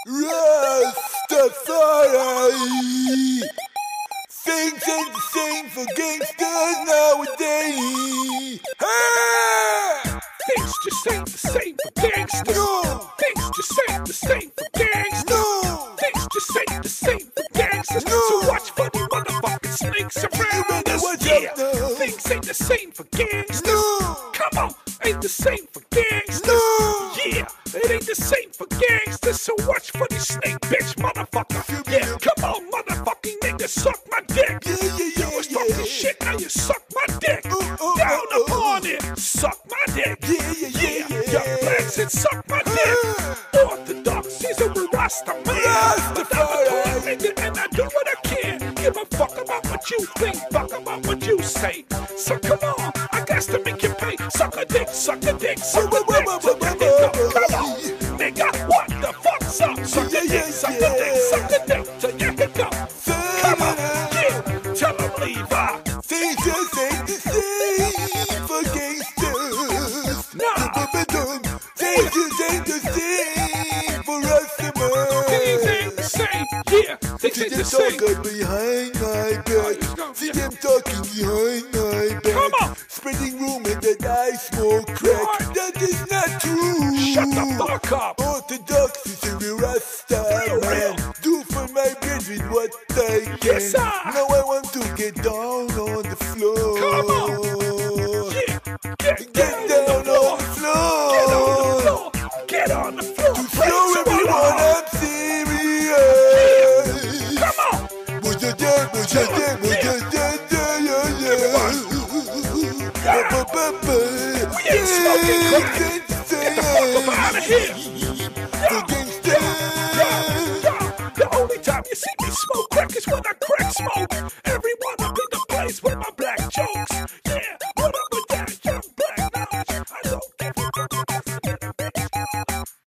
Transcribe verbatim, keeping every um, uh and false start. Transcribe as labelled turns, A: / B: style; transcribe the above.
A: Rastafari. Things ain't the same for gangsters nowadays. Hey!
B: Things just ain't the same for gangsters.
A: No!
B: Things just ain't the same for gangsters.
A: No!
B: Things just ain't the same for gangsters.
A: No!
B: So watch for the motherfucking snakes around
A: better
B: us.
A: watch
B: Yeah.
A: out now.
B: Things ain't the same for gangsters.
A: No!
B: Come on, ain't the same for gangsters.
A: No!
B: Yeah, it ain't the same for gangsters. So watch for the snake bitch motherfucker. Yeah, come on, motherfucking nigga, suck my dick.
A: Yeah, yeah, yeah,
B: You was talking
A: yeah.
B: shit, now you suck my dick.
A: Oh, oh,
B: Down
A: oh, oh,
B: upon
A: oh.
B: it, suck my dick.
A: Yeah, yeah, yeah, yeah.
B: Young blacks and suck my dick. Orthodox, he's a Rasta man.
A: Rastafari.
B: But I'm a poor nigga and I do what I can. Give a fuck about what you think, fuck about what you say. So come on, I got to make you pay. Suck a dick, suck a dick, suck a dick. Till your dick go. Come on, nigga, what the fuck's up? Suck a dick, suck a dick, suck a dick. Till your dick go. Come on, yeah, tell him leave out.
A: Things just ain't the same for gangsters.
B: Nah.
A: Things just ain't the same for us to
B: Things ain't the same, yeah, things
A: See
B: ain't
A: them
B: the same.
A: talking behind my back. See them talking behind my back.
B: Come on.
A: Spreading rumors that I smoke crack.
B: Right.
A: That is not true.
B: Shut the fuck up.
A: Orthodox is a real Rasta
B: Real,
A: man.
B: real.
A: Do for my brethren what I can.
B: Yes, sir.
A: Now I want to get down on the floor.
B: Come on. Yeah, get,
A: Get down on the floor.
B: Get on the floor. Get on the floor.
A: To
B: Play
A: show
B: some
A: everyone
B: along.
A: I'm serious.
B: Come on.
A: Was your dad, was your dad, was your dad, yeah, yeah, yeah. Ba, ba, ba, ba.
B: We ain't smoking crack.
A: Get
B: Get the fuck up out of here.
A: For gangsters.
B: The only time you see me smoke crack is when I crack smoke. Everyone up in the place with my